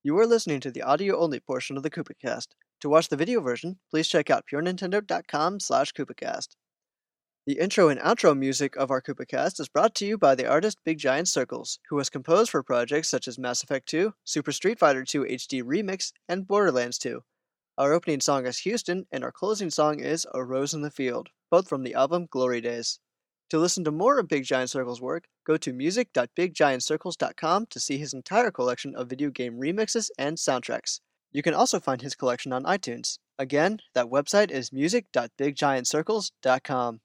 You are listening to the audio-only portion of the KoopaCast. To watch the video version, please check out purenintendo.com/KoopaCast. The intro and outro music of our KoopaCast is brought to you by the artist Big Giant Circles, who has composed for projects such as Mass Effect 2, Super Street Fighter 2 HD Remix, and Borderlands 2. Our opening song is Houston, and our closing song is A Rose in the Field, both from the album Glory Days. To listen to more of Big Giant Circle's work, go to music.biggiantcircles.com to see his entire collection of video game remixes and soundtracks. You can also find his collection on iTunes. Again, that website is music.biggiantcircles.com.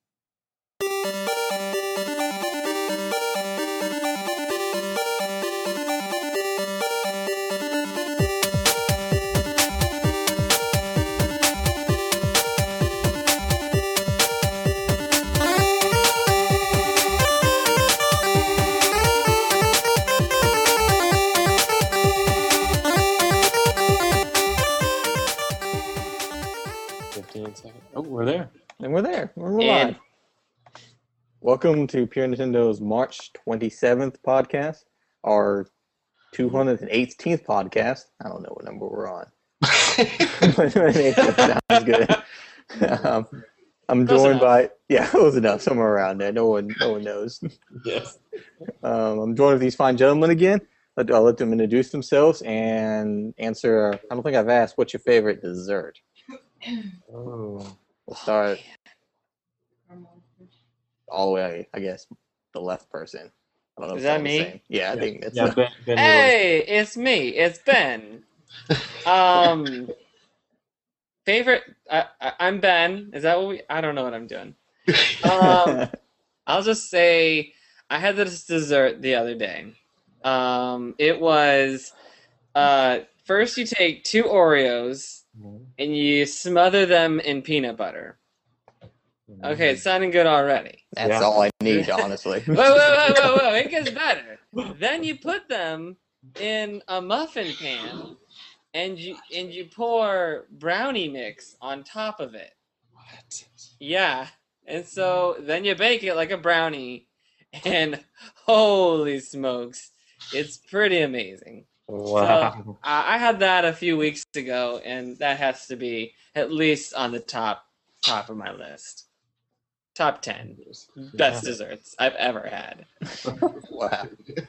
Oh, we're there. And we're there. We're live. Welcome to Pure Nintendo's March 27th podcast, our 218th podcast. I don't know what number we're on. Sounds good. I'm joined by, close enough, somewhere around there. No one knows. Yes. I'm joined with these fine gentlemen again. I'll let them introduce themselves and answer. I don't think I've asked, what's your favorite dessert? Oh. We'll start all the way, I guess, the left person. I don't know. Is that me? Yeah, I think it's Ben Hey, it's me. It's Ben. Favorite? I'm Ben. Is that what we? I don't know what I'm doing. I'll just say I had this dessert the other day. It was first you take 2 Oreos and you smother them in peanut butter. Okay, it's sounding good already. That's all I need, honestly. Whoa, it gets better. Then you put them in a muffin pan and you pour brownie mix on top of it. What? Yeah. And so then you bake it like a brownie, and holy smokes, it's pretty amazing. Wow. So, I had that a few weeks ago, and that has to be at least on the top of my list. Top 10 best desserts I've ever had. Wow.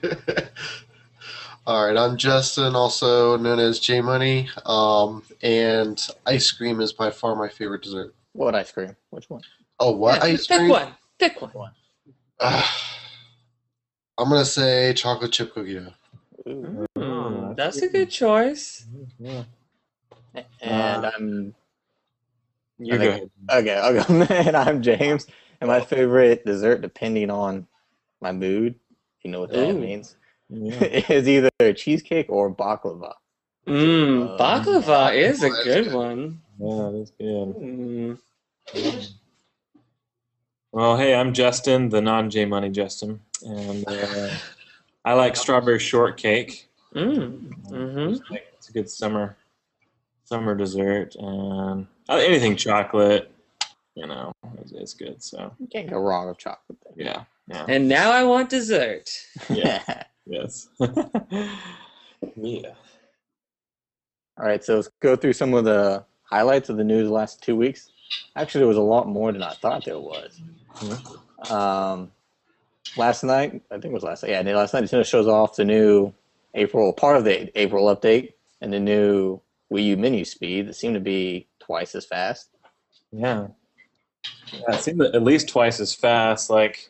All right, I'm Justin, also known as J Money, and ice cream is by far my favorite dessert. What ice cream? Which one? Oh, what ice cream? Pick one. I'm gonna say chocolate chip cookie dough. That's a good choice. Yeah. And You go ahead. Okay, I'll go. And I'm James, and my favorite dessert, depending on my mood, you know what that means, is either cheesecake or baklava. Baklava is a good good. one. Yeah, that's good. Well, hey, I'm Justin, the non-J Money Justin, and I like strawberry shortcake. It's a good summer dessert, and anything chocolate, it's good. So You can't go wrong with chocolate. yeah. And now I want dessert. Yeah. Yes. Yeah. All right, so let's go through some of the highlights of the news the last 2 weeks. Actually, there was a lot more than I thought there was. Last night, I think it was last night. Yeah, last night Nintendo shows off the new part of the April update, and the new Wii U menu speed that seemed to be twice as fast. Yeah. It seemed at least twice as fast, like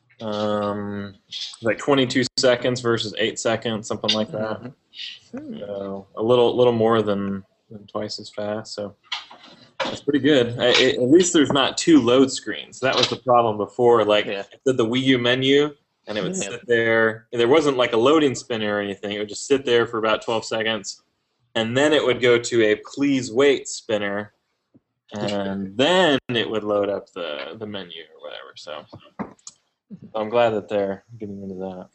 22 seconds versus 8 seconds, something like that. So a little more than twice as fast. So that's pretty good. At least there's not 2 load screens. That was the problem before. It did the Wii U menu, and it would sit there. There wasn't like a loading spinner or anything. It would just sit there for about 12 seconds, and then it would go to a please wait spinner, and then it would load up the menu or whatever. So I'm glad that they're getting into that.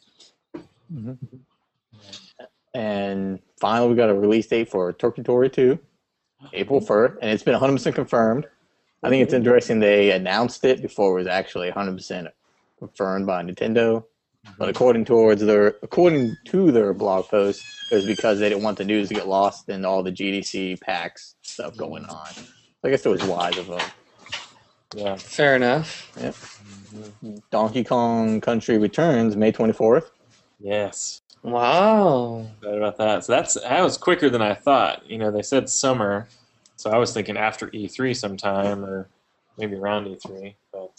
And finally, we got a release date for Tokyo Story 2, April 1st, and it's been 100% confirmed. I think it's interesting they announced it before it was actually 100% confirmed by Nintendo. But according to their blog post, it was because they didn't want the news to get lost in all the GDC PAX stuff going on. I guess it was wise of them. Yeah. Fair enough. Yep. Donkey Kong Country returns May 24th. Yes. Wow. Excited about that. So that was quicker than I thought. They said summer, so I was thinking after E3 sometime or maybe around E3. But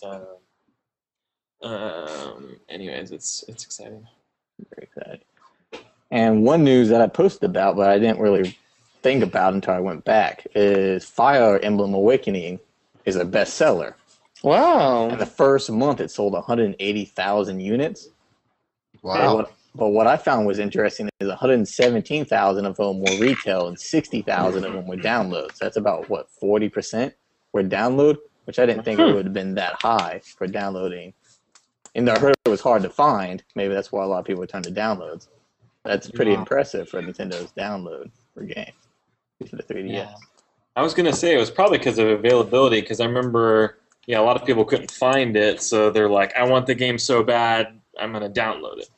anyways, it's exciting. Very exciting. And one news that I posted about, but I didn't really think about until I went back, is Fire Emblem Awakening is a bestseller. Wow. In the first month, it sold 180,000 units. Wow. But what I found was interesting is 117,000 of them were retail and 60,000 of them were downloads. That's about, 40% were download, which I didn't think it would have been that high for downloading. And I heard it was hard to find. Maybe that's why a lot of people turn to downloads. That's pretty impressive for Nintendo's download for games for the 3DS. Yeah. I was going to say it was probably because of availability, because I remember a lot of people couldn't find it, so they're like, I want the game so bad, I'm going to download it.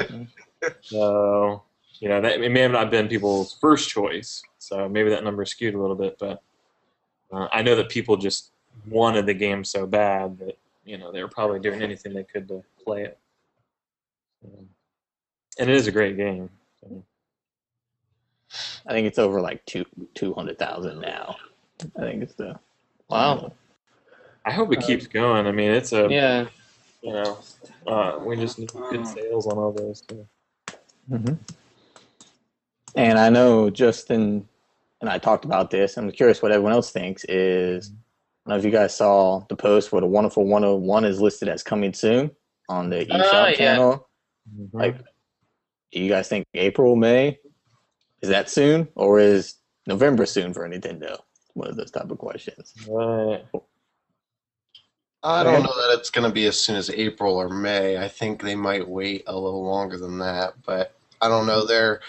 So, that it may have not been people's first choice, so maybe that number skewed a little bit, but I know that people just wanted the game so bad that, they were probably doing anything they could to play it. And it is a great game. So. I think it's over 200,000 now. I think it's the... Wow. I hope it keeps going. I mean, it's a... Yeah. We just need good sales on all those. Too. Mm-hmm. And I know Justin and I talked about this. I'm curious what everyone else thinks is... I don't know if you guys saw the post where the Wonderful 101 is listed as coming soon on the eShop channel. Mm-hmm. Do you guys think April, May? Is that soon? Or is November soon for Nintendo? One of those type of questions. Right. I don't know that it's going to be as soon as April or May. I think they might wait a little longer than that, but I don't know.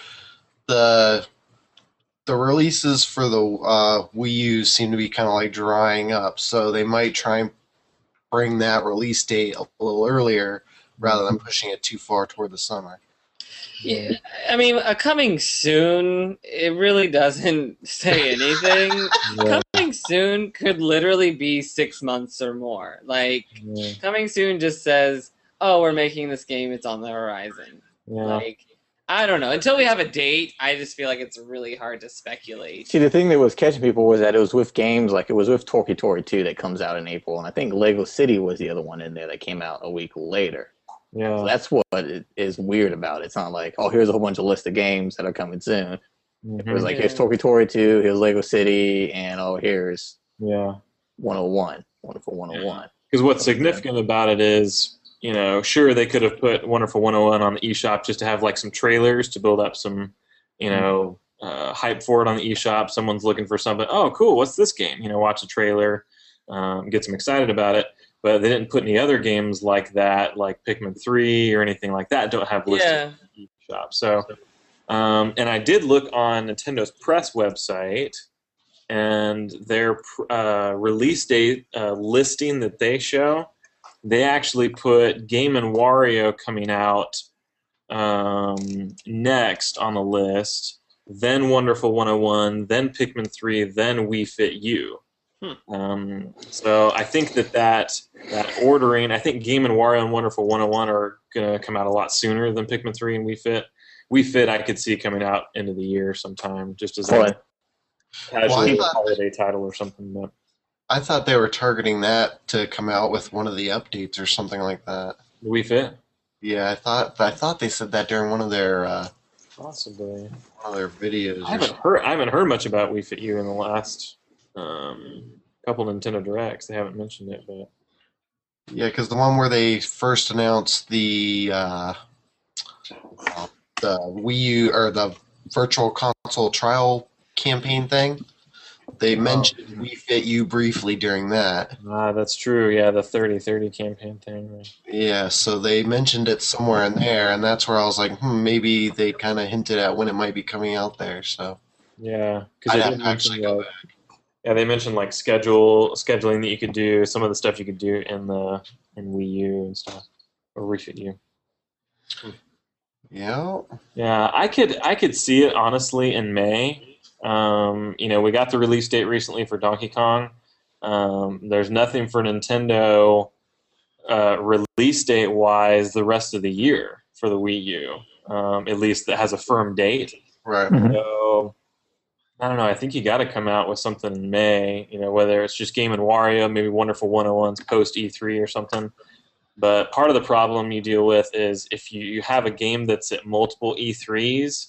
The releases for the Wii U seem to be kind of drying up, so they might try and bring that release date a little earlier rather than pushing it too far toward the summer. Yeah, I mean, coming soon, it really doesn't say anything. Coming soon could literally be 6 months or more. Coming soon just says, oh, we're making this game, it's on the horizon. Yeah. I don't know. Until we have a date, I just feel like it's really hard to speculate. See, the thing that was catching people was that it was with games, it was with Toki Tori 2 that comes out in April, and I think Lego City was the other one in there that came out a week later. Yeah. So that's what is weird about it. It's not like, oh, here's a whole bunch of list of games that are coming soon. Mm-hmm. It was here's Toki Tori 2, here's Lego City, and here's 101, Wonderful 101. Because what's significant about it is, sure, they could have put Wonderful 101 on the eShop just to have some trailers to build up some, hype for it on the eShop. Someone's looking for something. Oh, cool. What's this game? watch a trailer, get them excited about it. But they didn't put any other games like that, like Pikmin 3 or anything like that, don't have listed in the eShop. So, and I did look on Nintendo's press website, and their release date listing that they show, they actually put Game & Wario coming out next on the list, then Wonderful 101, then Pikmin 3, then Wii Fit U. So I think that ordering, I think Game & Wario and Wonderful 101 are going to come out a lot sooner than Pikmin 3 and Wii Fit. Wii Fit I could see coming out end of the year sometime, just as a casual holiday title or something. But I thought they were targeting that to come out with one of the updates or something like that. The Wii Fit? Yeah, I thought they said that during one of their possibly one of their videos. I haven't heard much about Wii Fit U in the last couple Nintendo Directs. They haven't mentioned it, but yeah, because the one where they first announced the Wii U or the Virtual Console trial campaign thing, they mentioned Wii Fit U briefly during that. That's true. Yeah, the 30-30 campaign thing. Right? Yeah, so they mentioned it somewhere in there, and that's where I was like, maybe they kind of hinted at when it might be coming out there. So yeah, I'd have to actually go back. Yeah, they mentioned scheduling that you could do, some of the stuff you could do in Wii U and stuff, or Wii Fit U. Yeah. Yeah, I could see it honestly in May. We got the release date recently for Donkey Kong. There's nothing for Nintendo release date wise the rest of the year for the Wii U. At least that has a firm date. Right. Mhm. So I don't know. I think you got to come out with something in May. Whether it's just Game and Wario, maybe Wonderful 101's post E3 or something. But part of the problem you deal with is if you have a game that's at multiple E3s.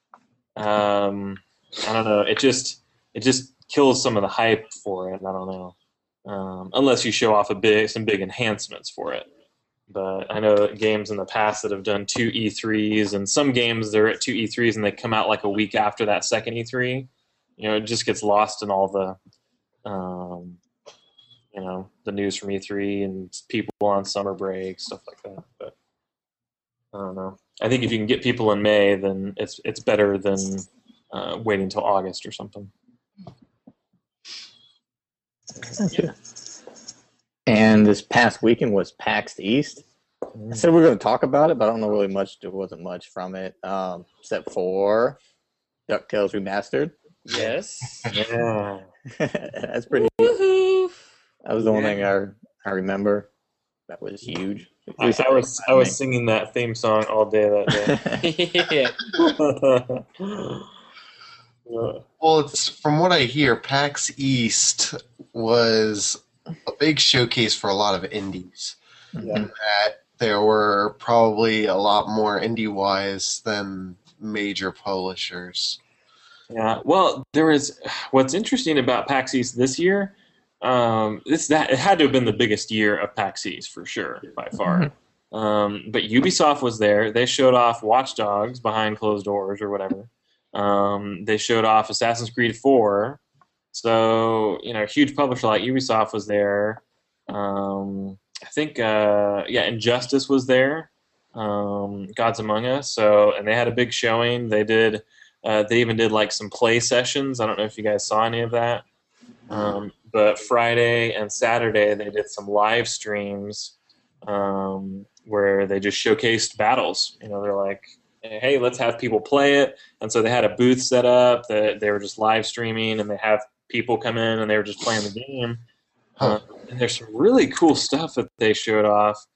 I don't know. It just kills some of the hype for it. I don't know. Unless you show off some big enhancements for it. But I know games in the past that have done 2 E3s, and some games they're at 2 E3s and they come out like a week after that second E3. It just gets lost in all the, the news from E3 and people on summer break, stuff like that. But I don't know. I think if you can get people in May, then it's better than waiting until August or something. And this past weekend was PAX East. I said we were going to talk about it, but I don't know really much. There wasn't much from it, except for DuckTales Remastered. Yes. Yeah. That's pretty. Woohoo! That was the one thing I remember. That was huge. I was singing that theme song all day that day. Yeah. Well, it's from what I hear, PAX East was a big showcase for a lot of indies. Yeah. That there were probably a lot more indie-wise than major publishers. Yeah, well, what's interesting about PAX East this year. It had to have been the biggest year of PAX East for sure, by far. But Ubisoft was there. They showed off Watch Dogs behind closed doors or whatever. They showed off Assassin's Creed 4. So a huge publisher like Ubisoft was there. I think Injustice was there. Gods Among Us. And they had a big showing. They did. They even did like some play sessions. I don't know if you guys saw any of that. But Friday and Saturday they did some live streams where they just showcased battles. They're like, hey, let's have people play it. And so they had a booth set up that they were just live streaming, and they have people come in and they were just playing the game. And there's some really cool stuff that they showed off.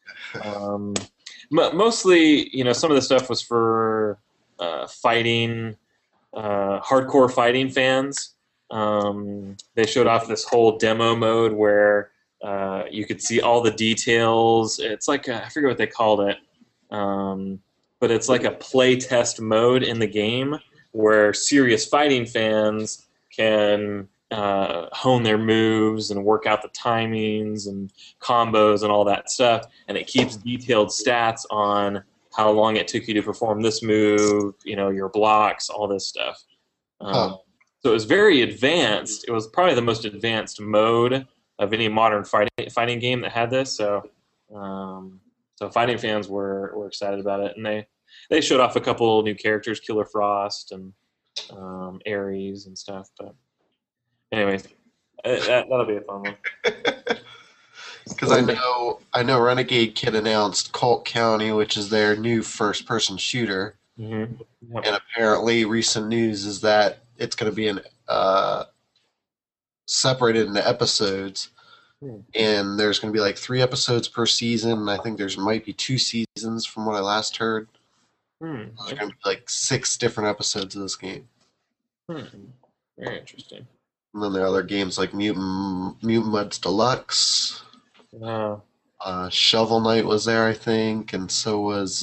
Mostly, some of the stuff was for fighting, hardcore fighting fans. They showed off this whole demo mode where you could see all the details. It's like I forget what they called it, but it's like a play test mode in the game where serious fighting fans can hone their moves and work out the timings and combos and all that stuff. And it keeps detailed stats on how long it took you to perform this move, your blocks, all this stuff. So it was very advanced. It was probably the most advanced mode of any modern fighting game that had this. So fighting fans were excited about it, and they showed off a couple new characters, Killer Frost and Ares and stuff. But anyways, that'll be a fun one. Because I know Renegade Kid announced Colt County, which is their new first-person shooter, Mm-hmm. Yep. and apparently recent news is that it's going to be separated into episodes, and there's going to be like 3 episodes per season. And I think might be 2 seasons from what I last heard. There's going to be like 6 different episodes of this game. Very interesting. And then there are other games like Mutant Mudds Deluxe. Shovel Knight was there, I think, and so was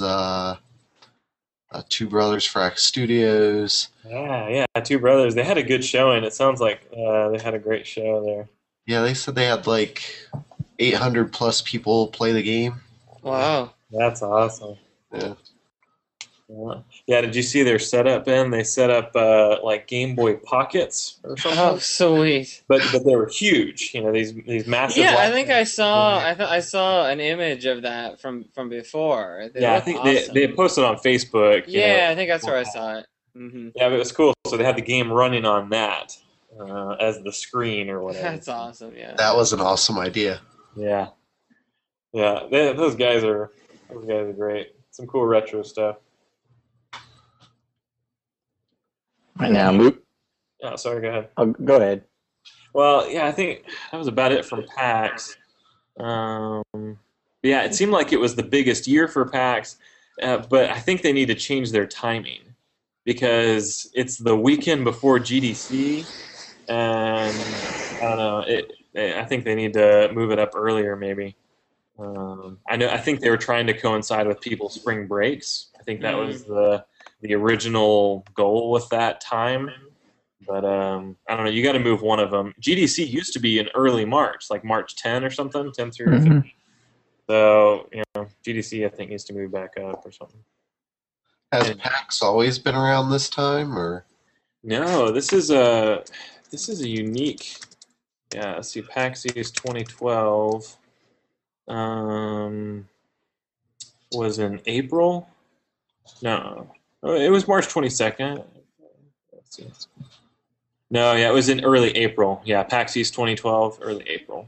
Two Brothers Frax Studios. Yeah, Two Brothers. They had a good showing. It sounds like they had a great show there. Yeah, they said they had like 800 plus people play the game. Wow. That's awesome. Yeah. Yeah, did you see their setup, Ben? They set up like Game Boy Pockets or something. Oh, sweet. But they were huge. These massive. Yeah, I think I saw. I saw an image of that from before. I think they posted on Facebook. Yeah, I think that's where I saw it. Mm-hmm. Yeah, but it was cool. So they had the game running on that as the screen or whatever. That's awesome. Yeah. That was an awesome idea. Yeah. Those guys are great. some cool retro stuff. Right now, Moot. Oh, sorry, go ahead. Oh, go ahead. Well, yeah, I think that was about it from PAX. Yeah, it seemed like it was the biggest year for PAX, but I think they need to change their timing because it's the weekend before GDC, and I don't know. I think they need to move it up earlier, maybe. I think they were trying to coincide with people's spring breaks. I think that was the original goal with that time. But I don't know. You got to move one of them. GDC used to be in early March, like March 10 or something, 10 through 15. So GDC I think needs to move back up or something. Has PAX always been around this time, or? No, this is a unique. Yeah, let's see. PAX East 2012 was in April. No, it was March 22nd. Let's see. No, yeah, it was in early April. Yeah, PAX East 2012, early April.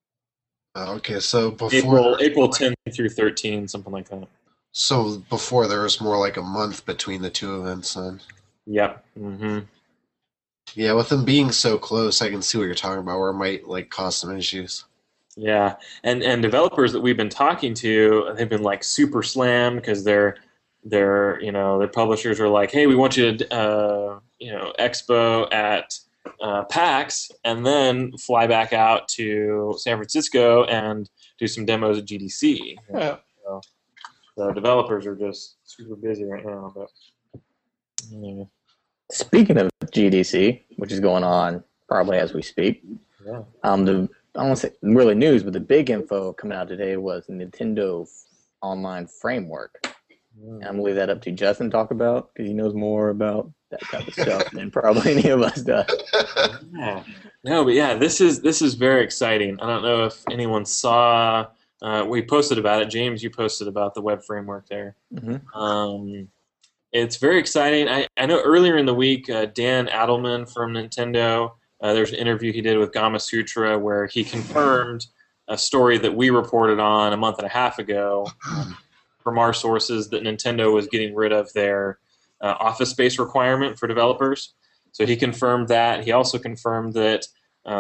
Okay, so before April 10 through 13, something like that. So before there was more like a month between the two events, then. Yep. Mm-hmm. Yeah, with them being so close, I can see what you're talking about, where it might cause some issues. Yeah, and developers that we've been talking to, they've been like super slammed because their publishers are like, hey, we want you to expo at PAX and then fly back out to San Francisco and do some demos at GDC. Yeah. So the developers are just super busy right now. But yeah. Speaking of GDC, which is going on probably as we speak, Yeah. I don't want to say really news, but the big info coming out today was Nintendo Online Framework. And I'm going to leave that up to Justin to talk about because he knows more about that type of stuff than probably any of us does. Yeah. No, but yeah, this is very exciting. I don't know if anyone saw. We posted about it. James, you posted about the web framework there. Mm-hmm. It's very exciting. I know earlier in the week, Dan Adelman from Nintendo, there's an interview he did with Gama Sutra where he confirmed a story that we reported on a month and a half ago from our sources that Nintendo was getting rid of their office space requirement for developers. So he confirmed that. He also confirmed that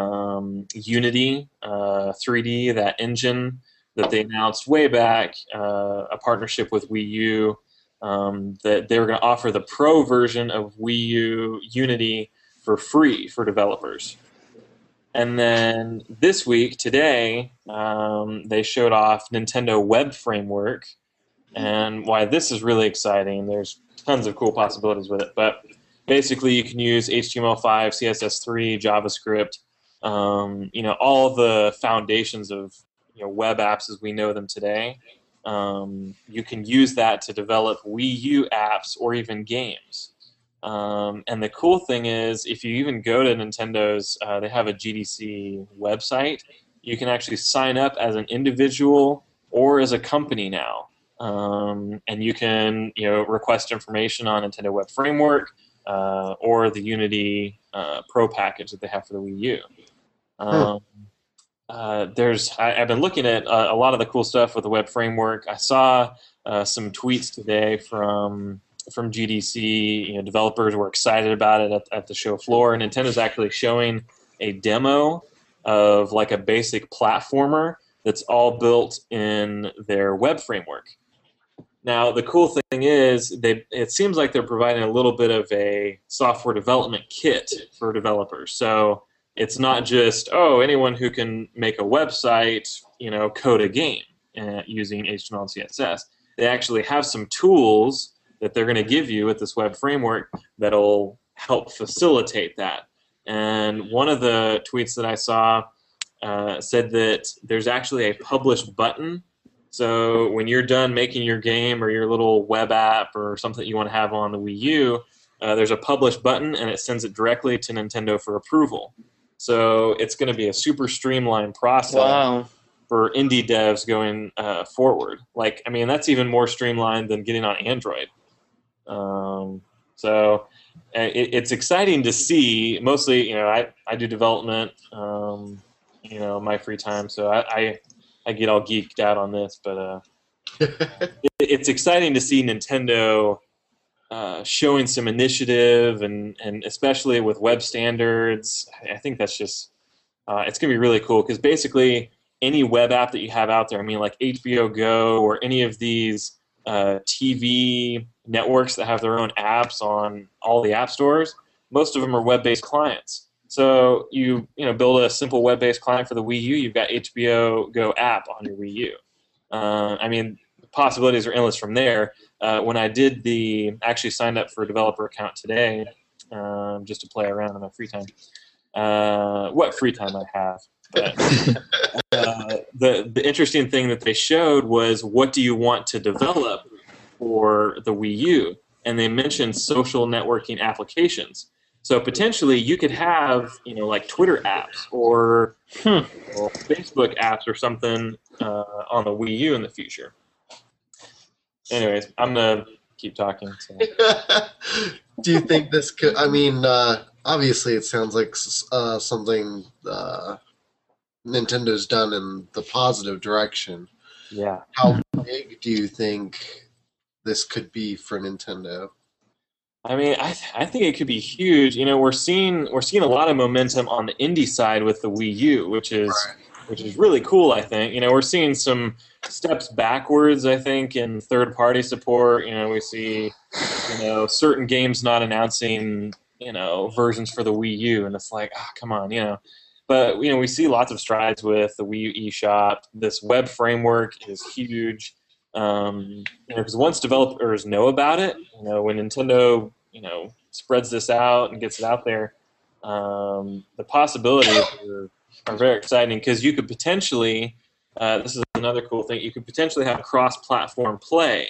Unity 3D, that engine that they announced way back, a partnership with Wii U, that they were going to offer the pro version of Wii U Unity for free for developers. And then this week, today, they showed off Nintendo Web Framework. And why this is really exciting, there's tons of cool possibilities with it. But basically, you can use HTML5, CSS3, JavaScript, all the foundations of web apps as we know them today. You can use that to develop Wii U apps or even games. And the cool thing is, if you even go to Nintendo's, they have a GDC website, you can actually sign up as an individual or as a company now. And you can request information on Nintendo Web Framework or the Unity Pro package that they have for the Wii U. I've been looking at a lot of the cool stuff with the web framework. I saw some tweets today from GDC. Developers were excited about it at the show floor. Nintendo's actually showing a demo of like a basic platformer that's all built in their web framework. Now, the cool thing is, it seems like they're providing a little bit of a software development kit for developers. So it's not just, anyone who can make a website, code a game using HTML and CSS. They actually have some tools that they're going to give you with this web framework that'll help facilitate that. And one of the tweets that I saw said that there's actually a publish button. So when you're done making your game or your little web app or something that you want to have on the Wii U, there's a publish button and it sends it directly to Nintendo for approval. So it's going to be a super streamlined process for indie devs going forward. That's even more streamlined than getting on Android. So it's exciting to see. Mostly, I do development, my free time. So I get all geeked out on this, but it's exciting to see Nintendo showing some initiative, and especially with web standards. I think that's just it's going to be really cool, because basically any web app that you have out there, I mean, like HBO Go or any of these TV networks that have their own apps on all the app stores, most of them are web-based clients. So you build a simple web-based client for the Wii U, you've got HBO Go app on your Wii U. I mean, the possibilities are endless from there. When I actually signed up for a developer account today, just to play around in my free time. What free time I have. But the interesting thing that they showed was, what do you want to develop for the Wii U? And they mentioned social networking applications. So potentially you could have, like Twitter apps or Facebook apps or something on the Wii U in the future. Anyways, I'm going to keep talking. So. Do you think this could, obviously it sounds like something Nintendo's done in the positive direction. Yeah. How big do you think this could be for Nintendo? I mean, I think it could be huge. We're seeing a lot of momentum on the indie side with the Wii U, which is really cool. I think we're seeing some steps backwards. I think in third-party support. We see certain games not announcing versions for the Wii U, and it's like, oh, come on, But we see lots of strides with the Wii U eShop. This web framework is huge. Because once developers know about it, when Nintendo spreads this out and gets it out there, the possibilities are very exciting, because you could potentially, this is another cool thing, you could potentially have cross-platform play.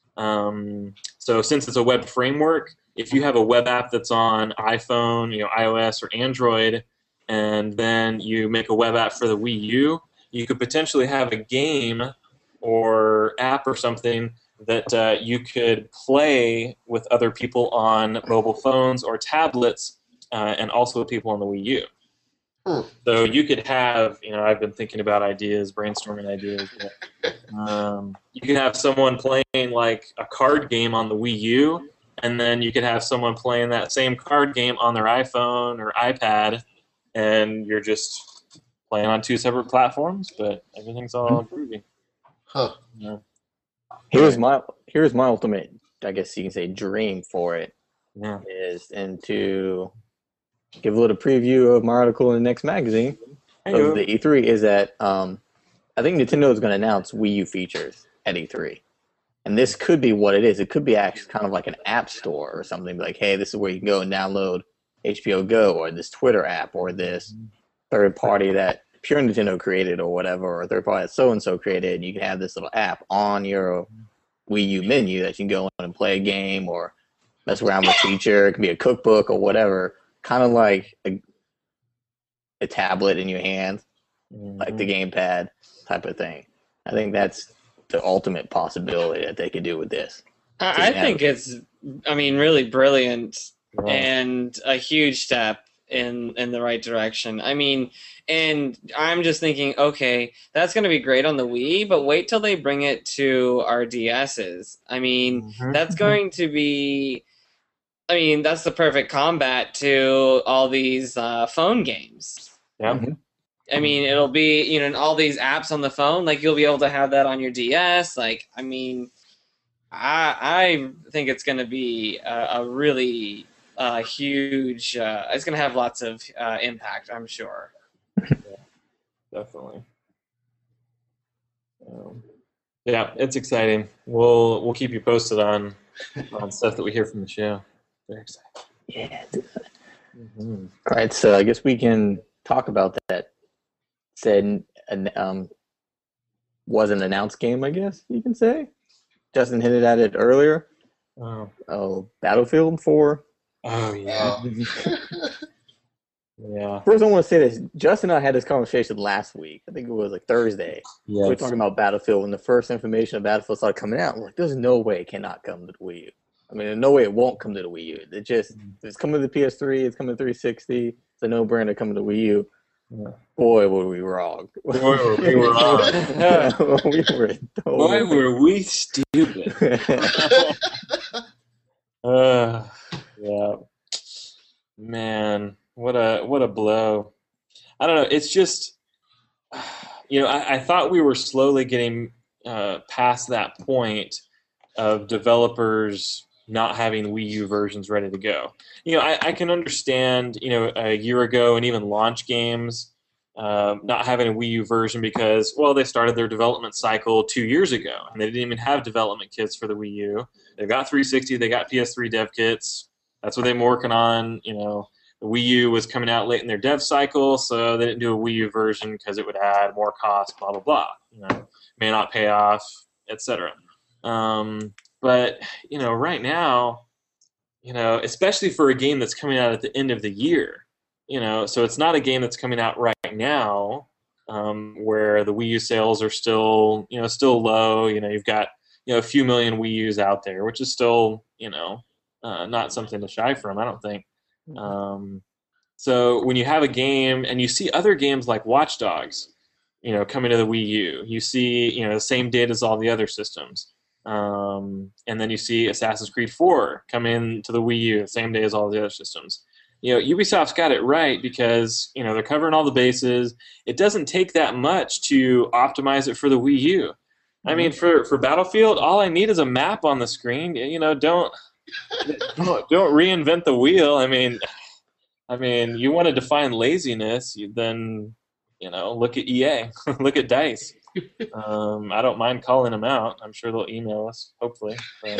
So since it's a web framework, if you have a web app that's on iPhone, iOS or Android, and then you make a web app for the Wii U, you could potentially have a game or app or something that you could play with other people on mobile phones or tablets, and also with people on the Wii U. So you could have, I've been thinking about ideas, brainstorming ideas. You could have someone playing like a card game on the Wii U, and then you could have someone playing that same card game on their iPhone or iPad, and you're just playing on two separate platforms, but everything's all groovy. Huh. Yeah. Here's my ultimate, I guess you can say, dream for it. Yeah. And to give a little preview of my article in the next magazine of the E3 is that I think Nintendo is going to announce Wii U features at E3. And this could be what it is. It could be actually kind of like an app store or something, like, hey, this is where you can go and download HBO Go or this Twitter app or this third party that pure Nintendo created or whatever, or a third party that so-and-so created. You can have this little app on your Wii U menu that you can go in and play a game or mess around with a feature. It can be a cookbook or whatever, kind of like a tablet in your hand, like the gamepad type of thing. I think that's the ultimate possibility that they could do with this. I think it's, really brilliant and a huge step in the right direction. And I'm just thinking, okay, that's going to be great on the Wii, but wait till they bring it to our DSs. That's going to be, that's the perfect combat to all these phone games. Yeah. It'll be, all these apps on the phone, like you'll be able to have that on your DS. I think it's going to be a really huge, it's going to have lots of impact, I'm sure. Definitely. Yeah, it's exciting. We'll keep you posted on stuff that we hear from the show. Very exciting. Yeah. All right, so I guess we can talk about that said was an announced game, I guess you can say. Justin hinted at it earlier. Battlefield 4. Oh, yeah. Yeah. First, I want to say this. Justin and I had this conversation last week. I think it was like Thursday. Yes. We were talking about Battlefield, and the first information of Battlefield started coming out. We're like, there's no way it cannot come to the Wii U. There's no way it won't come to the Wii U. It's coming to the PS3. It's coming to 360. It's a no-brainer coming to the Wii U. Boy, were we wrong. Boy, were we wrong. We were Boy, were we stupid. Yeah. Man, what a blow. I don't know. It's just, I thought we were slowly getting past that point of developers not having Wii U versions ready to go. I can understand, a year ago and even launch games not having a Wii U version because, well, they started their development cycle 2 years ago and they didn't even have development kits for the Wii U. They got 360, they got PS3 dev kits. That's what they've been working on. The Wii U was coming out late in their dev cycle, so they didn't do a Wii U version because it would add more cost, blah, blah, blah. May not pay off, etc. But, right now, especially for a game that's coming out at the end of the year, so it's not a game that's coming out right now where the Wii U sales are still low. You've got, a few million Wii U's out there, which is still, not something to shy from, I don't think. So when you have a game and you see other games like Watch Dogs, coming to the Wii U, you see, the same date as all the other systems. And then you see Assassin's Creed 4 come in to the Wii U the same day as all the other systems. Ubisoft's got it right because, they're covering all the bases. It doesn't take that much to optimize it for the Wii U. I mean, for Battlefield, all I need is a map on the screen. Don't reinvent the wheel. I mean, you want to define laziness, then look at EA, look at DICE. I don't mind calling them out. I'm sure they'll email us, hopefully.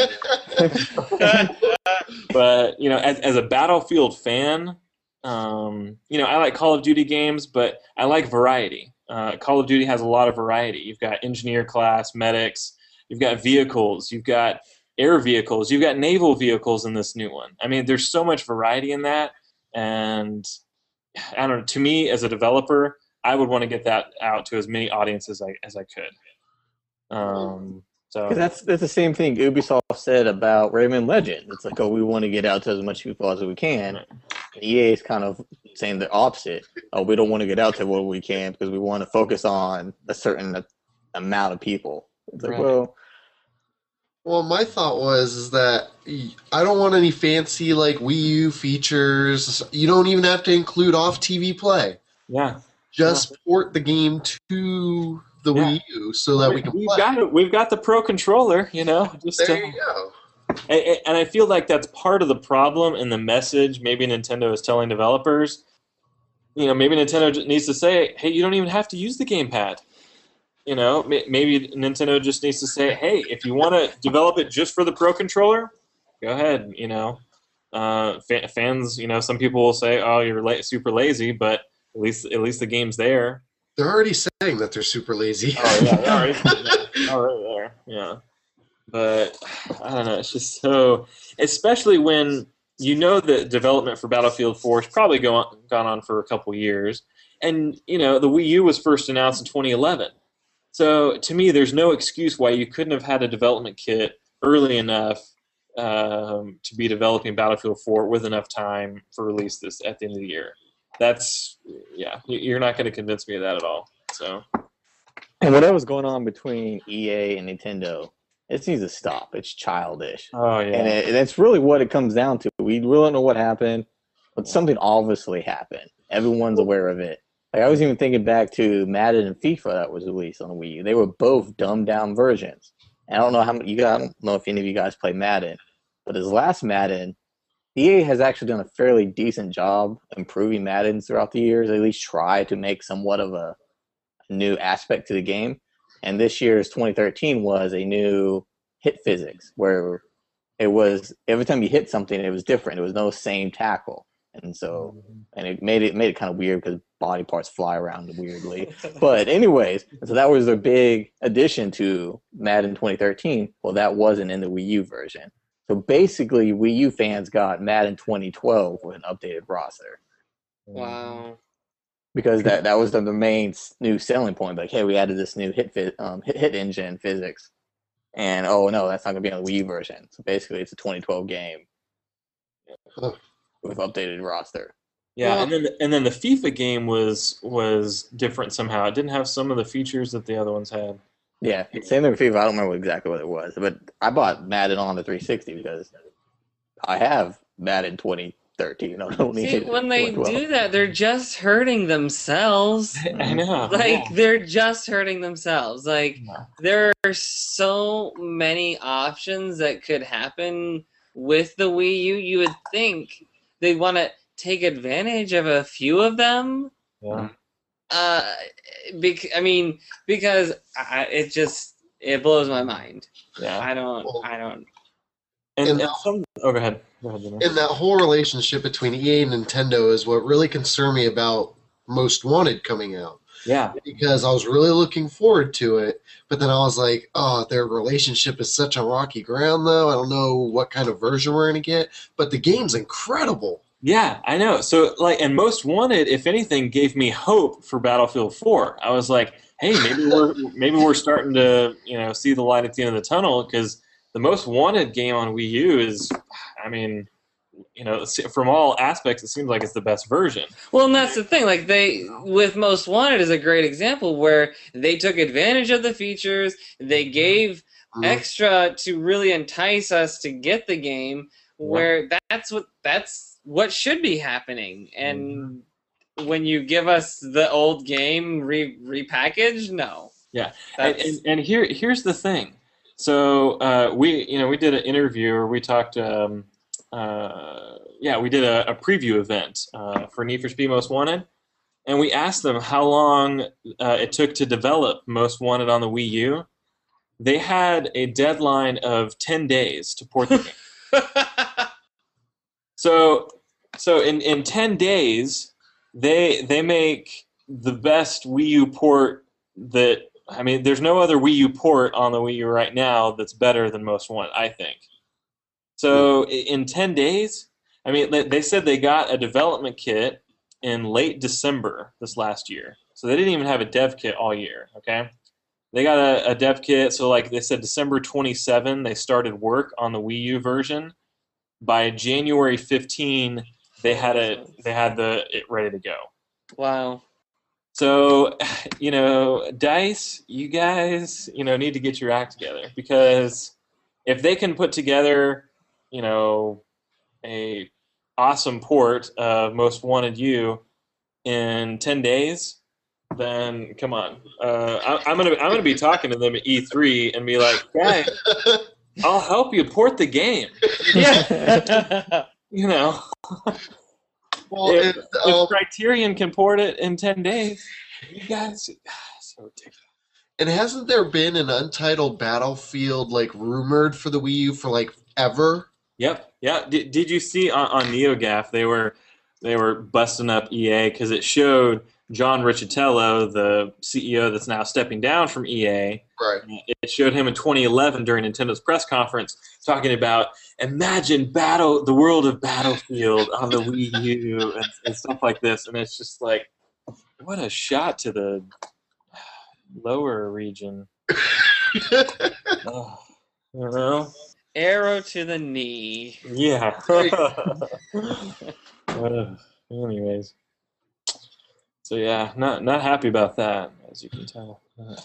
But as a Battlefield fan, I like Call of Duty games, but I like variety. Call of Duty has a lot of variety. You've got engineer class, medics, you've got vehicles, you've got air vehicles, you've got naval vehicles in this new one. I mean, there's so much variety in that, and I don't know. To me, as a developer, I would want to get that out to as many audiences as I could. So that's the same thing Ubisoft said about Rayman Legends. It's like, we want to get out to as much people as we can. And EA is kind of saying the opposite. We don't want to get out to what we can because we want to focus on a certain amount of people. It's like, right. Well, my thought is that I don't want any fancy Wii U features. You don't even have to include off TV play. Yeah. Just port the game to the Wii U so that we can play. We've got the Pro Controller, Just, there you go. And I feel like that's part of the problem in the message maybe Nintendo is telling developers. Maybe Nintendo needs to say, hey, you don't even have to use the gamepad. Maybe Nintendo just needs to say, hey, if you want to develop it just for the Pro Controller, go ahead. Fans, some people will say, oh, you're super lazy, but at least the game's there. They're already saying that they're super lazy. Oh yeah, they're already there. Yeah, but I don't know. It's just so, especially when the development for Battlefield 4 has probably gone on for a couple years, and the Wii U was first announced in 2011. So to me, there's no excuse why you couldn't have had a development kit early enough to be developing Battlefield 4 with enough time for release this at the end of the year. You're not going to convince me of that at all. So, and whatever's going on between EA and Nintendo, it needs to stop. It's childish. Oh yeah, and that's really what it comes down to. We really don't know what happened, but something obviously happened. Everyone's aware of it. I was even thinking back to Madden and FIFA that was released on the Wii U. They were both dumbed down versions. And I don't know I don't know if any of you guys play Madden, but this last Madden, EA has actually done a fairly decent job improving Madden throughout the years. At least try to make somewhat of a new aspect to the game. And this year's 2013 was a new hit physics where it was every time you hit something, it was different. It was no same tackle. And so, and it made it kind of weird because body parts fly around weirdly. But anyways, so that was a big addition to Madden 2013. Well, that wasn't in the Wii U version. So basically, Wii U fans got Madden 2012 with an updated roster. Wow. Because that was the main new selling point. Like, hey, we added this new hit engine physics. And, oh, no, that's not going to be on the Wii U version. So basically, it's a 2012 game with updated roster. Yeah, Well- and then the FIFA game was different somehow. It didn't have some of the features that the other ones had. Yeah, same thing with FIFA. I don't remember exactly what it was, but I bought Madden on the 360 because I have Madden 2013. I don't need See, it when they 2012. do that, they're just hurting themselves. I know. Like, yeah. they're just hurting themselves. Like, Yeah. there are so many options that could happen with the Wii U. You would think they'd want to take advantage of a few of them. Yeah. Because it blows my mind. Yeah. I don't. And some. Oh, go ahead. Go ahead, Jimmy. And that whole relationship between EA and Nintendo is what really concerned me about Most Wanted coming out. Yeah. Because I was really looking forward to it, but then I was like, oh, their relationship is such a rocky ground, though. I don't know what kind of version we're going to get, but the game's incredible. Yeah, I know. So, and Most Wanted, if anything, gave me hope for Battlefield 4. I was like, hey, maybe we're starting to see the light at the end of the tunnel, because the Most Wanted game on Wii U is, I mean, from all aspects, it seems like it's the best version. Well, and that's the thing. Like, with Most Wanted is a great example where they took advantage of the features. They gave extra to really entice us to get the game. Where that's what should be happening. And when you give us the old game repackaged, no. Yeah, and here's the thing. So we did an interview, or we talked. We did a preview event for Need for Speed Most Wanted, and we asked them how long it took to develop Most Wanted on the Wii U. They had a deadline of 10 days to port the game. So in 10 days, they make the best Wii U port that. I mean, there's no other Wii U port on the Wii U right now that's better than Most Wanted, I think. So in 10 days, I mean, they said they got a development kit in late December this last year. So they didn't even have a dev kit all year, okay? They got a dev kit, so like they said December 27, they started work on the Wii U version. By January 15, they had it ready to go. Wow. So, DICE, you guys, need to get your act together, because if they can put together, a awesome port of Most Wanted U in 10 days, then come on. I'm gonna be talking to them at E3 and be like, hey, I'll help you port the game. Yeah. Well, If Criterion can port it in 10 days, you guys, so ridiculous. and hasn't there been an untitled Battlefield rumored for the Wii U for ever? Yep. Yeah. Did you see on NeoGAF they were busting up EA because it showed John Riccitiello, the CEO that's now stepping down from EA. Right. It showed him in 2011 during Nintendo's press conference talking about imagine the world of Battlefield on the Wii U and stuff like this, and it's just like, what a shot to the lower region. Arrow to the knee. Yeah. Anyways. So yeah, not happy about that, as you can tell.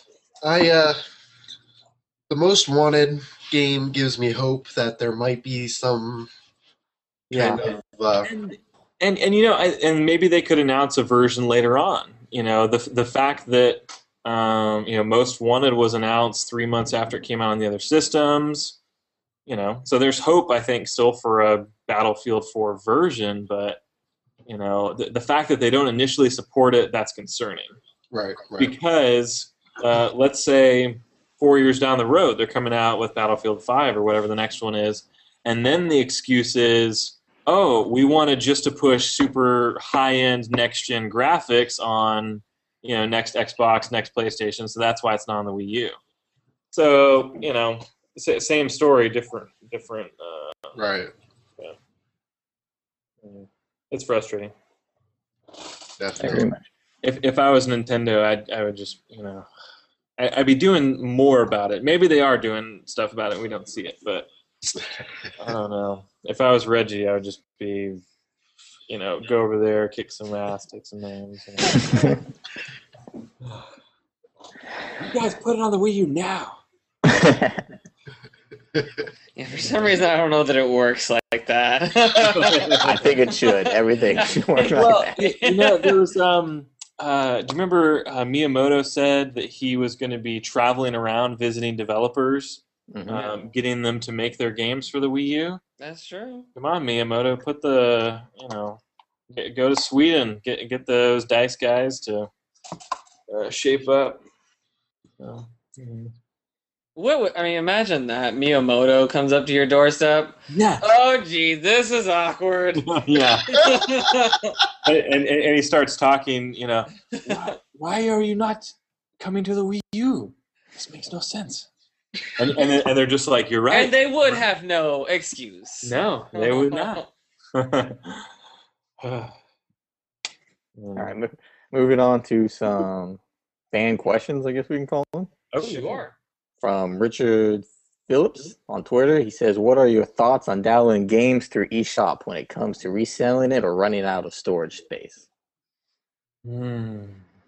The Most Wanted game gives me hope that there might be some kind of and maybe they could announce a version later on. The fact that Most Wanted was announced 3 months after it came out on the other systems. So there's hope, I think, still for a Battlefield 4 version, but the fact that they don't initially support it, that's concerning. Right. Because let's say 4 years down the road, they're coming out with Battlefield 5 or whatever the next one is, and then the excuse is, oh, we wanted just to push super high-end next-gen graphics on next Xbox, next PlayStation, so that's why it's not on the Wii U. So, same story, different. Right. Yeah. It's frustrating. Definitely. If I was Nintendo, I would just, I'd be doing more about it. Maybe they are doing stuff about it, we don't see it, but I don't know. If I was Reggie, I would just be go over there, kick some ass, take some names. You guys put it on the Wii U now. Yeah, for some reason, I don't know that it works like that. I think it should. Everything should work like that. There was. Do you remember Miyamoto said that he was going to be traveling around visiting developers, getting them to make their games for the Wii U? That's true. Come on, Miyamoto, put the go to Sweden, get those DICE guys to shape up. So, imagine that Miyamoto comes up to your doorstep. Yeah. Oh, gee, this is awkward. Yeah. and he starts talking. Why are you not coming to the Wii U? This makes no sense. And they're just like, you're right. And they would have no excuse. No, they would not. All right, moving on to some fan questions, I guess we can call them. Oh, Sure. From Richard Phillips on Twitter, he says, "What are your thoughts on downloading games through eShop when it comes to reselling it or running out of storage space?" Yeah.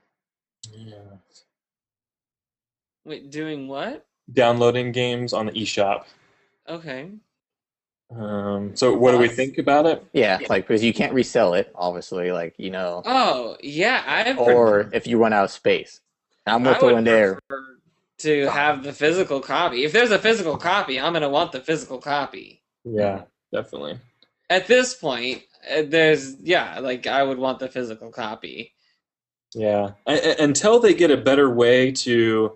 Wait, doing what? Downloading games on the eShop. Okay. So what do we think about it? Yeah, like because you can't resell it, obviously, Oh, yeah, or if you run out of space. I'm with the one there. To have the physical copy. If there's a physical copy, I'm gonna want the physical copy. Yeah, definitely. At this point, I would want the physical copy. Yeah, until they get a better way to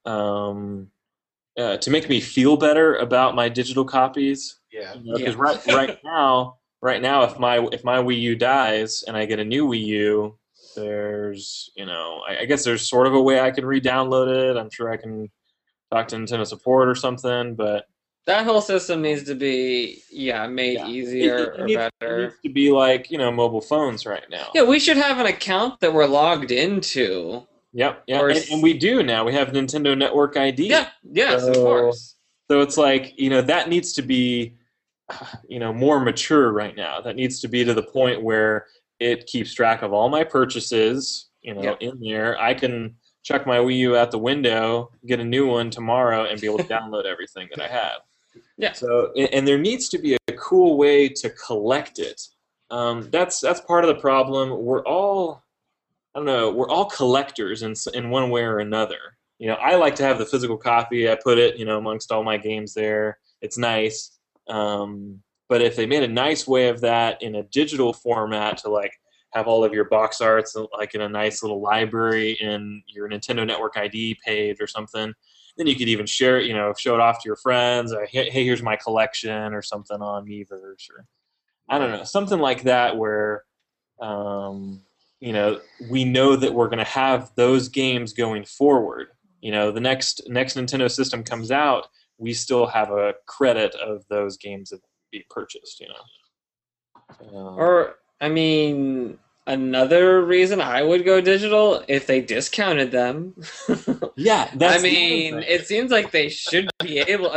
make me feel better about my digital copies. Yeah. Because right now, if my Wii U dies and I get a new Wii U, there's I guess there's sort of a way I can re-download it. I'm sure I can talk to Nintendo support or something, but that whole system needs to be made easier or better. It needs to be like mobile phones right now. Yeah, we should have an account that we're logged into. Yep, yeah, and we do now. We have Nintendo Network ID. Yeah, yes, of course. So it's like that needs to be more mature right now. That needs to be to the point where it keeps track of all my purchases, in there. I can chuck my Wii U out the window, get a new one tomorrow, and be able to download everything that I have. Yeah. So, and there needs to be a cool way to collect it. That's part of the problem. We're all collectors in one way or another. I like to have the physical copy. I put it, amongst all my games there. It's nice. But if they made a nice way of that in a digital format to have all of your box arts in a nice little library in your Nintendo Network ID page or something, then you could even share it, show it off to your friends. Or, hey, here's my collection or something on Miiverse or I don't know, something like that where we know that we're going to have those games going forward. The next Nintendo system comes out, we still have a credit of those games that be purchased, Another reason I would go digital if they discounted them. Yeah, that's it seems like they should be able.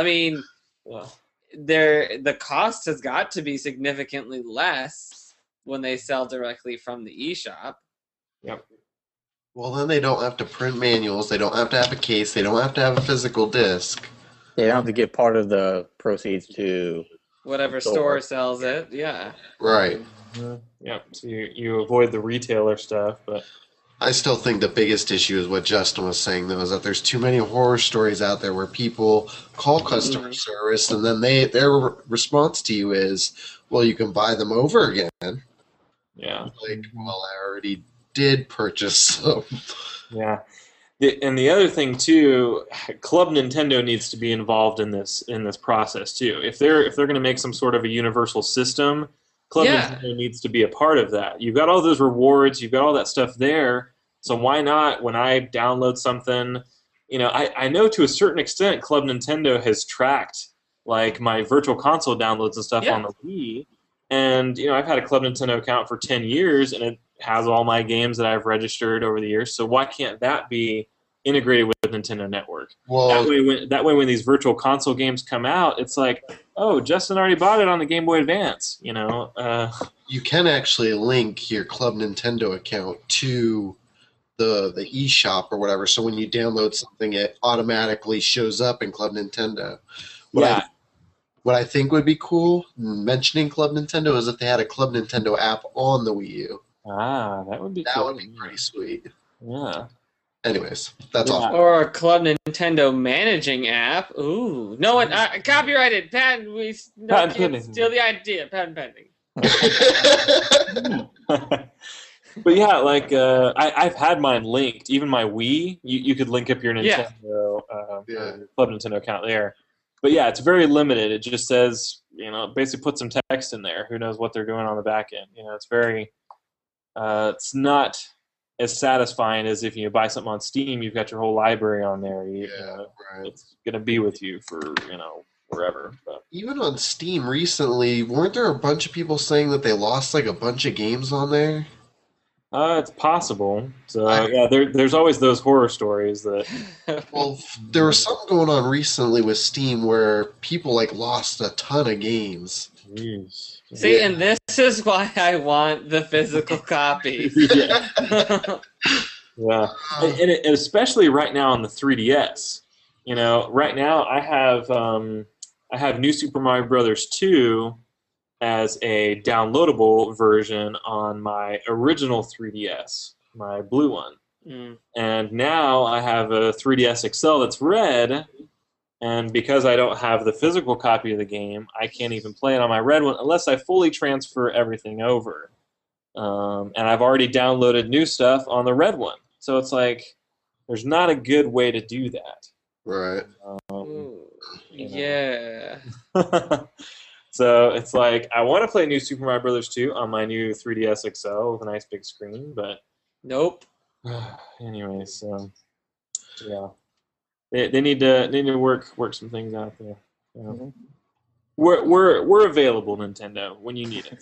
The cost has got to be significantly less when they sell directly from the eShop. Yep. Well, then they don't have to print manuals. They don't have to have a case. They don't have to have a physical disc. They don't have to give part of the proceeds to whatever store sells it. Yeah. Right. Yeah. So you avoid the retailer stuff, but I still think the biggest issue is what Justin was saying, though, is that there's too many horror stories out there where people call customer service and then their response to you is, well, you can buy them over again. Yeah. Well, I already did purchase some. Yeah. And the other thing too, Club Nintendo needs to be involved in this process too. If they're going to make some sort of a universal system, Club Nintendo needs to be a part of that. You've got all those rewards, you've got all that stuff there. So why not, when I download something, I know to a certain extent Club Nintendo has tracked my Virtual Console downloads and stuff on the Wii. And I've had a Club Nintendo account for 10 years, and it has all my games that I've registered over the years. So why can't that be integrated with Nintendo Network? Well, that way when these Virtual Console games come out, it's like, oh, Justin already bought it on the Game Boy Advance. You you can actually link your Club Nintendo account to the eShop or whatever. So when you download something, it automatically shows up in Club Nintendo. What I think would be cool, mentioning Club Nintendo, is if they had a Club Nintendo app on the Wii U. That would be That cool. would be pretty sweet. Yeah. Anyways, that's all. Or a Club Nintendo managing app. Ooh. No one, copyrighted. Patent, Patent kids pending. steal the idea. Patent pending. But yeah, like I've had mine linked. Even my Wii, you could link up your Nintendo Club Nintendo account there. But yeah, it's very limited. It just says, basically put some text in there. Who knows what they're doing on the back end? It's very, it's not as satisfying as if you buy something on Steam. You've got your whole library on there. Right. It's gonna be with you for forever. But Even on Steam recently, weren't there a bunch of people saying that they lost like a bunch of games on there? it's possible. So yeah, there's always those horror stories that. Well, there was something going on recently with Steam where people like lost a ton of games. Jeez. See, and this is why I want the physical copy. Yeah. Yeah, and especially right now on the 3DS. Right now I have New Super Mario Brothers 2 as a downloadable version on my original 3DS, my blue one. Mm. And now I have a 3DS XL that's red, and because I don't have the physical copy of the game, I can't even play it on my red one unless I fully transfer everything over. And I've already downloaded new stuff on the red one. So it's like, there's not a good way to do that. Right. Yeah. So it's like, I want to play New Super Mario Brothers 2 on my new 3DS XL with a nice big screen, but Nope. anyways, yeah, they need to work some things out there. Mm-hmm. We're available, Nintendo, when you need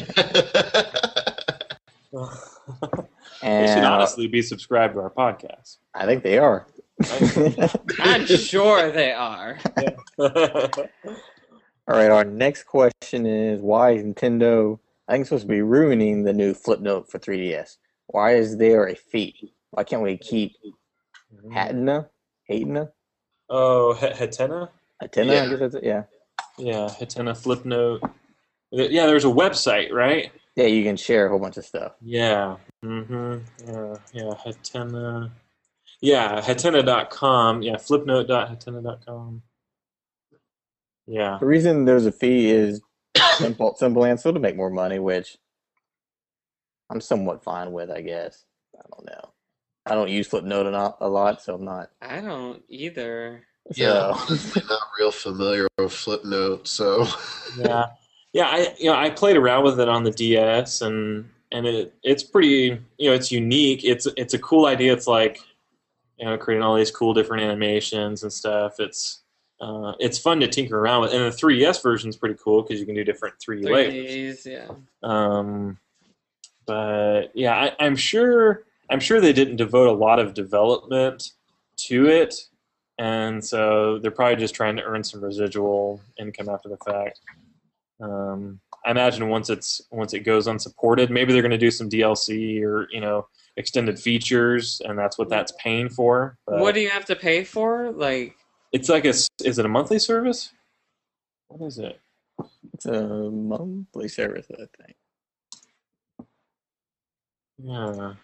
it. They should honestly be subscribed to our podcast. I think they are. I'm sure they are. All right, our next question is, why is Nintendo, I think it's supposed to be ruining the new Flipnote for 3DS? Why is there a fee? Why can't we keep Hatena? Oh, Hatena? Hatena, Yeah. I guess that's it, yeah. Yeah, Hatena Flipnote. Yeah, there's a website, right? Yeah, you can share a whole bunch of stuff. Yeah. Yeah, Hatena. Yeah, Hatena.com. Yeah, flipnote.hatena.com. Yeah. The reason there's a fee is simple answer to make more money, which I'm somewhat fine with, I guess. I don't know. I don't use Flipnote a lot, so I'm not. I don't either. Yeah, So. I'm not real familiar with Flipnote, so Yeah. I played around with it on the DS, and it's pretty. It's unique. It's a cool idea. It's like, creating all these cool different animations and stuff. It's fun to tinker around with, and the 3DS version is pretty cool because you can do different 3D layers. 3Ds, yeah. But yeah, I'm sure they didn't devote a lot of development to it, and so they're probably just trying to earn some residual income after the fact. I imagine once it goes unsupported, maybe they're going to do some DLC or extended features, and that's what that's paying for. But What do you have to pay for? Like, it's like is it a monthly service? What is it? It's a monthly service, I think. Yeah.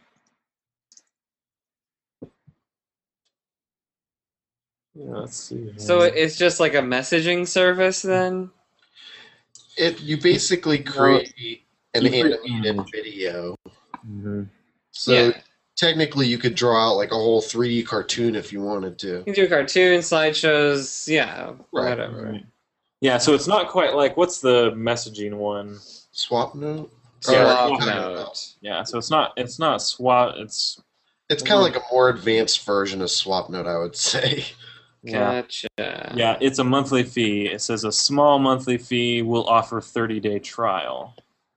Yeah, let's see. so it's just like a messaging service then? you basically create an You create- animated video. Mhm. So Yeah. technically, you could draw out like a whole 3D cartoon if you wanted to. You can do cartoons, slideshows, yeah, Right. whatever. Right. Yeah, so it's not quite like, what's the messaging one? Swap note. Yeah, Or- Note. Yeah, so it's not SWAT. It's It's kind of like a more advanced version of Swap Note, I would say. yeah. Gotcha. Yeah, it's a monthly fee. It says a small monthly fee will offer 30-day trial.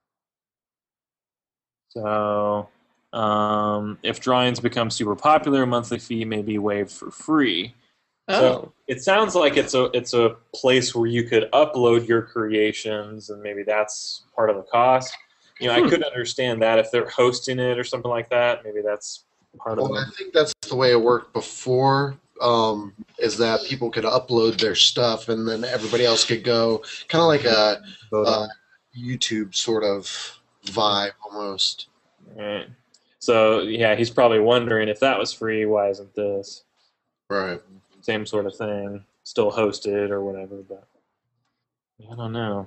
So, if drawings become super popular, a monthly fee may be waived for free. Oh. So it sounds like it's a place where you could upload your creations, and maybe that's part of the cost. I could understand that if they're hosting it or something like that. Maybe that's part of Well, I it. think that's the way it worked before. Is that people could upload their stuff and then everybody else could go, kind of like a Vote on YouTube sort of vibe almost. it. Right. So yeah, he's probably wondering if that was free, why isn't this? Right. Same sort of thing, still hosted or whatever, but I don't know.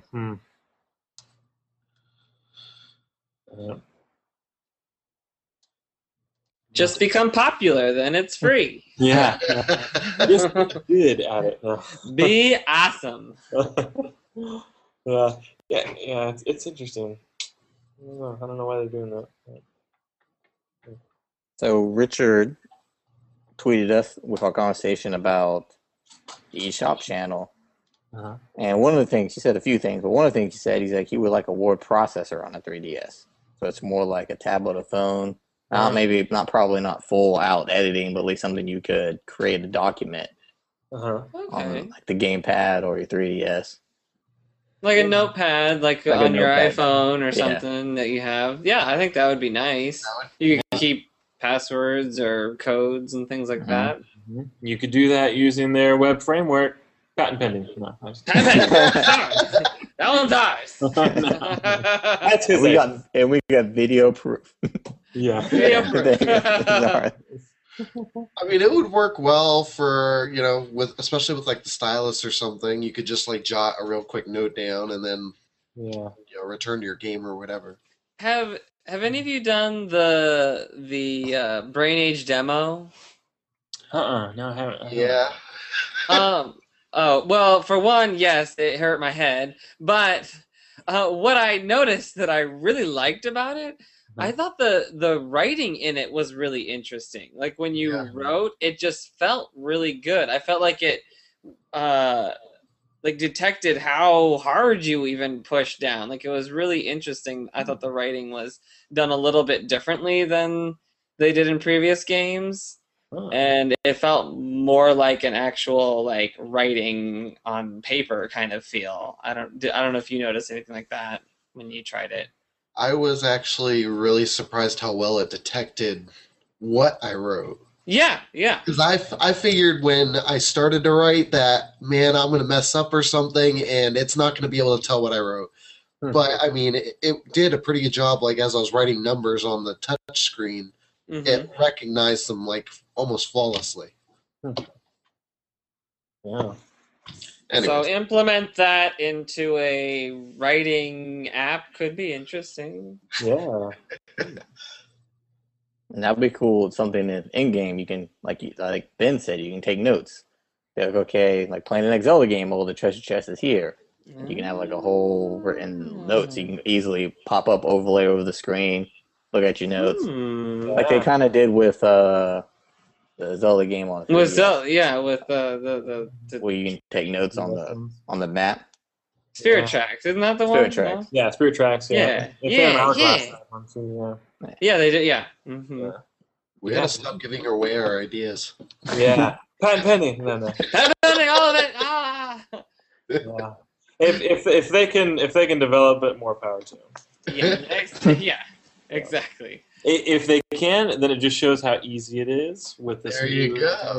Just become popular, then it's free. Yeah, just be good at it. Be awesome. yeah, it's interesting. I don't know why they're doing that. So Richard tweeted us with our conversation about the eShop channel. Uh-huh. And one of the things, he said a few things, but one of the things he said, he's like, he would like a word processor on a 3DS. So it's more like a tablet or phone. Maybe probably not full out editing, but at least something you could create a document Uh-huh. on like the gamepad or your 3DS. Like a notepad, like Like a on your notepad. iPhone or Yeah. something that you have. Yeah, I think that would be nice. You can keep passwords or codes and things like Mhm. that. You could do that using their web framework. Patent pending. No, I just- That one's ours. That's his. And we got video proof. Yeah. Video proof. I mean, it would work well for, especially with like the stylus or something. You could just like jot a real quick note down and then Yeah. return to your game or whatever. Have any of you done the Brain Age demo? No, I haven't. Yeah. Oh, well, for one, yes, it hurt my head. But what I noticed that I really liked about it, I thought the writing in it was really interesting. Like when you wrote, it just felt really good. I felt like it like detected how hard you even pushed down. Like it was really interesting. I thought the writing was done a little bit differently than they did in previous games. Oh. And it felt more like an actual like writing on paper kind of feel. I don't know if you noticed anything like that when you tried it. I was actually really surprised how well it detected what I wrote. Yeah. Because I figured when I started to write that, man, I'm going to mess up or something, and it's not going to be able to tell what I wrote. But, I mean, it did a pretty good job, like, as I was writing numbers on the touch screen, it recognized them, like, almost flawlessly. Yeah. Anyways. So implement that into a writing app could be interesting. Yeah. And that'd be cool. It's something in game you can, like Ben said, you can take notes. Be like, okay, like playing the next Zelda game, the treasure chest is here. You can have like a whole written notes. You can easily pop up, overlay over the screen, look at your notes, like they kind of did with the Zelda game on. With Zelda, yeah, with the where you can take notes on the map. Spirit Tracks, isn't that the one? Spirit Tracks. No? Yeah, Spirit Tracks. Yeah. Yeah. Yeah, they did. Yeah. We got to stop giving away our ideas. Yeah. Patent pending. No. All of it. Ah. Yeah. If they can develop it, more power to them. Yeah, exactly. If they can, then it just shows how easy it is with this. There you go.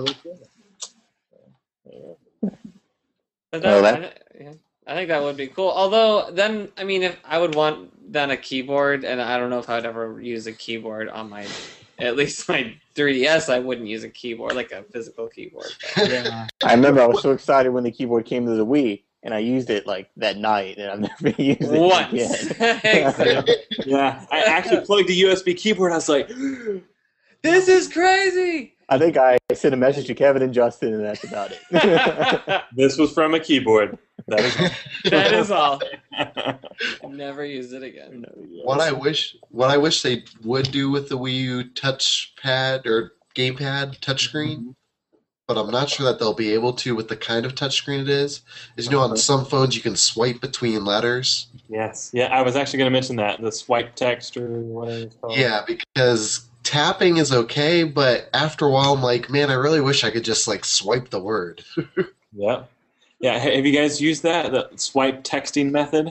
I think that would be cool. Although, then, I mean, if I would want then a keyboard, and I don't know if I would ever use a keyboard on at least my 3DS, I wouldn't use a keyboard, like a physical keyboard. Yeah. I remember I was so excited when the keyboard came to the Wii, and I used it like that night, and I've never used it Once. again. Exactly. Yeah. I actually plugged a USB keyboard. I was like, This is crazy! I think I sent a message to Kevin and Justin, and that's about it. this was from a keyboard. That is all. That is all. Never use it again. What I wish they would do with the Wii U touchpad or gamepad touchscreen, but I'm not sure that they'll be able to with the kind of touchscreen it is on some phones you can swipe between letters. Yes. Yeah, I was actually going to mention that, the swipe text or whatever it's called. Yeah, because tapping is okay, but after a while I'm like, man, I really wish I could just like swipe the word. Yeah. Yeah, have you guys used that, the swipe texting method?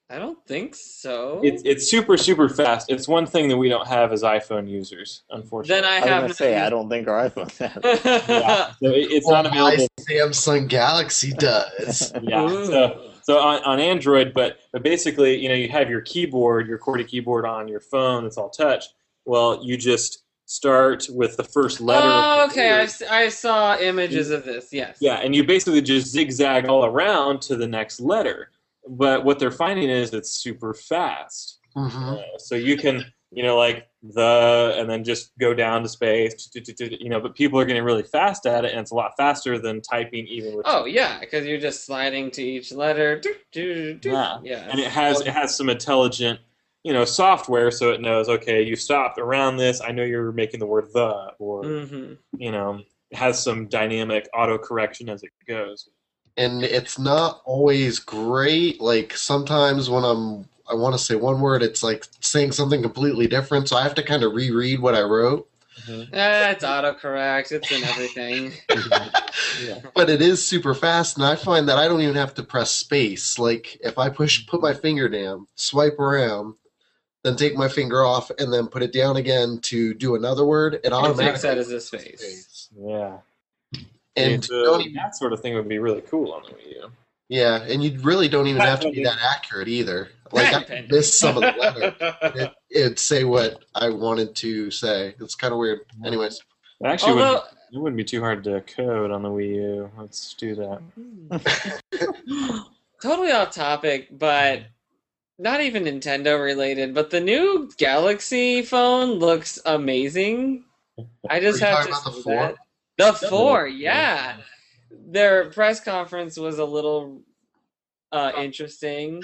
I don't think so. It's super fast. It's one thing that we don't have as iPhone users, unfortunately. Then I I was have gonna say I don't think our iPhones have. Yeah, so it's Well, not available. my Samsung Galaxy does. Yeah, so on Android, but basically, you have your keyboard, your QWERTY keyboard on your phone. It's all touch. Well, you just start with the first letter. Oh, of the okay. word. I saw images of this. Yes. Yeah, and you basically just zigzag all around to the next letter. But what they're finding is it's super fast. hmm So you can, like the, and then just go down to space, but people are getting really fast at it, and it's a lot faster than typing even with. Oh yeah, because you're just sliding to each letter. Yeah. Yeah. And it has some intelligent, software, so it knows, okay, you stopped around this. I know you're making the word the, or Mm-hmm. it has some dynamic auto correction as it goes. And it's not always great. Like sometimes when I want to say one word, it's like saying something completely different. So I have to kind of reread what I wrote. It's autocorrect. It's in everything. Yeah. But it is super fast, and I find that I don't even have to press space. Like if I put my finger down, swipe around, then take my finger off, and then put it down again to do another word, it It automatically takes that as a space. Yeah. And So don't even, that sort of thing would be really cool on the Wii U. yeah, and you really don't even have to be that accurate either. Like I could miss some of the letter. It'd say what I wanted to say. It's kind of weird. Anyways, Actually, Although, it wouldn't be too hard to code on the Wii U. Let's do that. totally off topic, but not even Nintendo related, but the new Galaxy phone looks amazing. I just Are you have to talking about the say 4? that. The 4, yeah. Their press conference was a little interesting.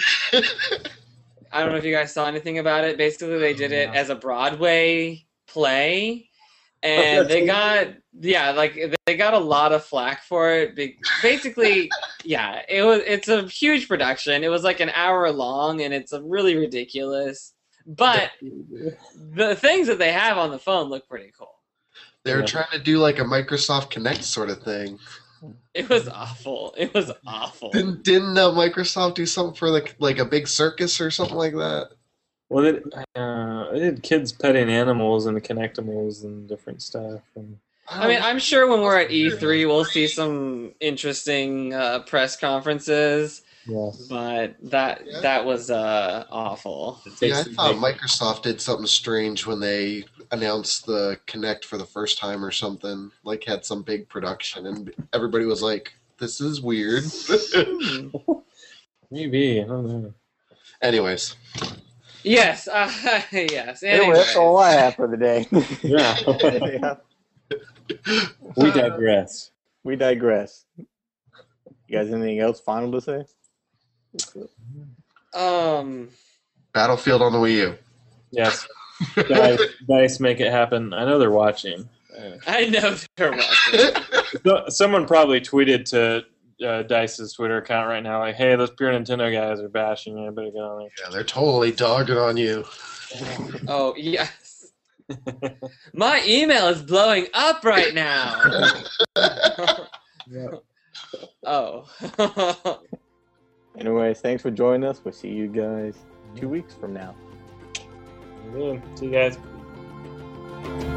I don't know if you guys saw anything about it. Basically, they did it as a Broadway play, and they got they got a lot of flack for it. Basically, yeah, it's a huge production. It was like an hour long, and it's really ridiculous. But the things that they have on the phone look pretty cool. They were trying to do like a Microsoft Connect sort of thing. It was awful. It was awful. Didn't Microsoft do something for like a big circus or something like that? Well, they did kids petting animals and the Connectimals and different stuff. And I mean, I'm sure when we're at E3, we'll see some interesting press conferences. yes. But that was awful. Yeah, I thought Microsoft did something strange when they announced the Kinect for the first time or something. Like had some big production, and everybody was like, "This is weird." Maybe, I don't know. Anyways, Yes, yes. Anyway, that's all I have for the day. Yeah. Yeah. We digress. We digress. You guys anything else final to say? Battlefield on the Wii U. Yes. Dice, make it happen. I know they're watching. I know they're watching. Someone probably tweeted to Dice's Twitter account right now, like, "Hey, those Pure Nintendo guys are bashing you. I better get on there." Yeah, they're totally dogging on you. Oh yes. My email is blowing up right now. Oh. Anyways, thanks for joining us. We'll see you guys 2 weeks from now. See you guys.